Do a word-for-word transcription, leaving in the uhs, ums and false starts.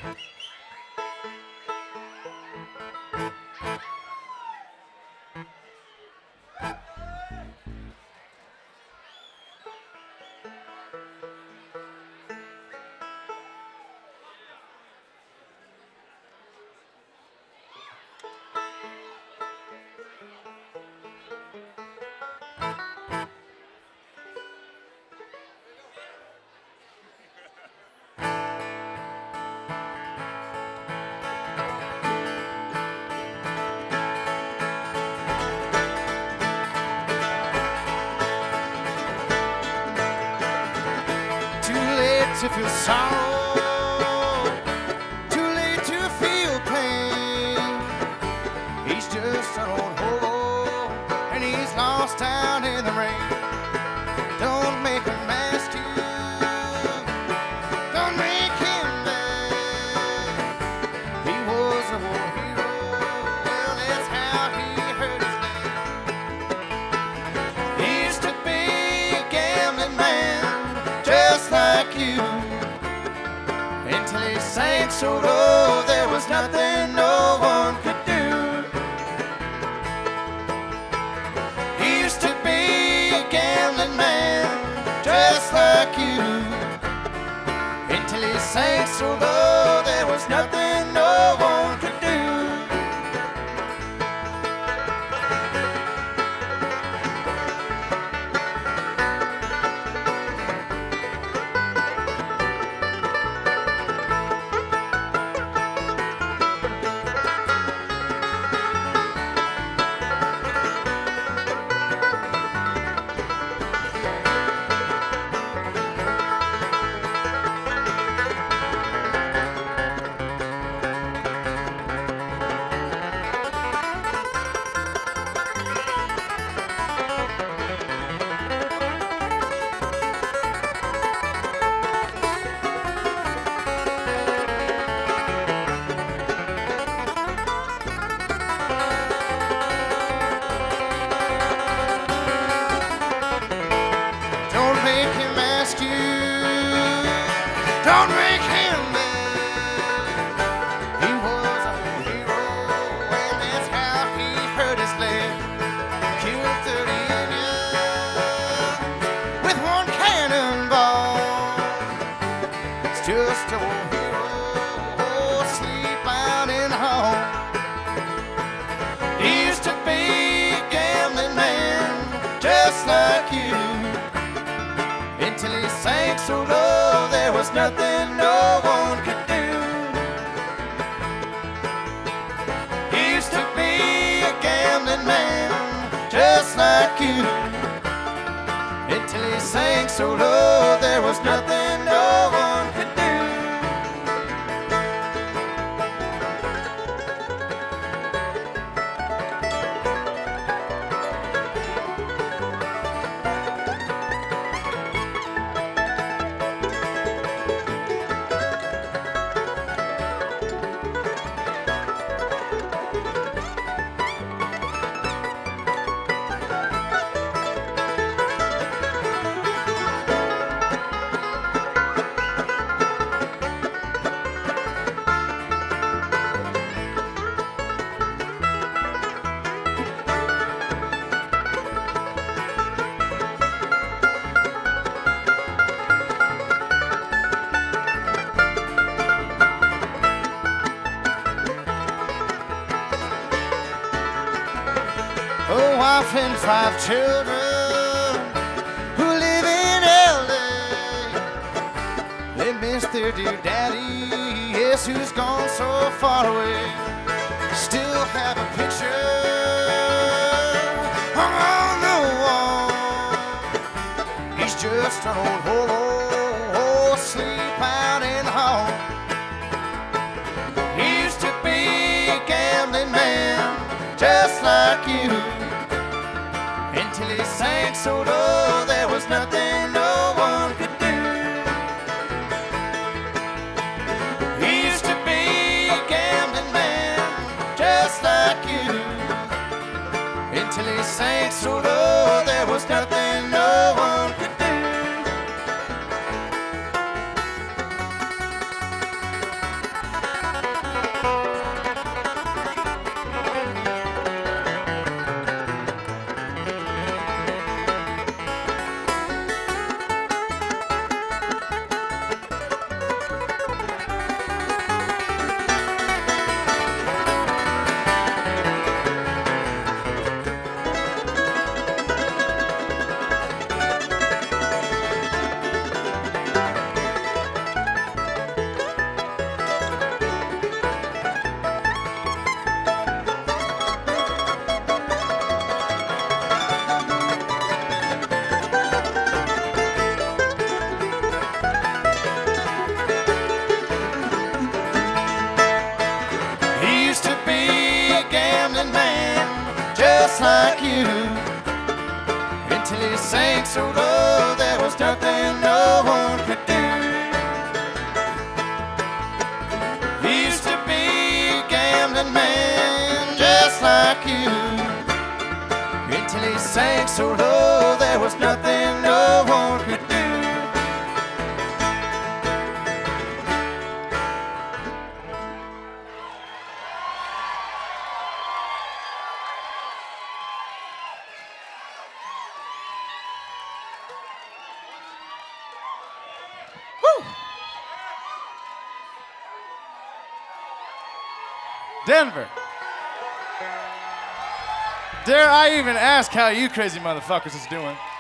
To feel sorrow, too late to feel pain. He's just an old hobo, and he's lost out in the rain. Don't make him ask you, don't make him beg. He was a war hero, well, that's how he hurt his leg. He used to be a gambling man, just like you. Until he sank so low, there was nothing no one could do. He used to be a gambling man, just like you. Until he sank so low, there was nothing no one could do. Don't make him mad. He was a hero, and that's how he hurt his leg. Killed thirty Indians with one cannonball. It's just a old hero, asleep out in the hall. He used to be a gambling man, just like you. Until he sank so low, there was nothing no one could do. He used to be a gambling man, just like you. Until he sank so low, there was nothing no one could do. A wife and five children who live in L A. They miss their dear daddy, yes, who's gone so far away. Still have a picture hung on the wall. He's just an old hobo, asleep out in the hall. He used to be a gambling man, just like you. Until he sank so low, there was nothing no one could do. He used to be a gambling man, just like you. Until he sank so low, there was nothing no one could do. just like you. Until he sank so low, there was nothing no one could do. He used to be a gambling man just like you. Until he sank so low, there was nothing no one could do. Woo! Denver. Dare I even ask how you crazy motherfuckers is doing?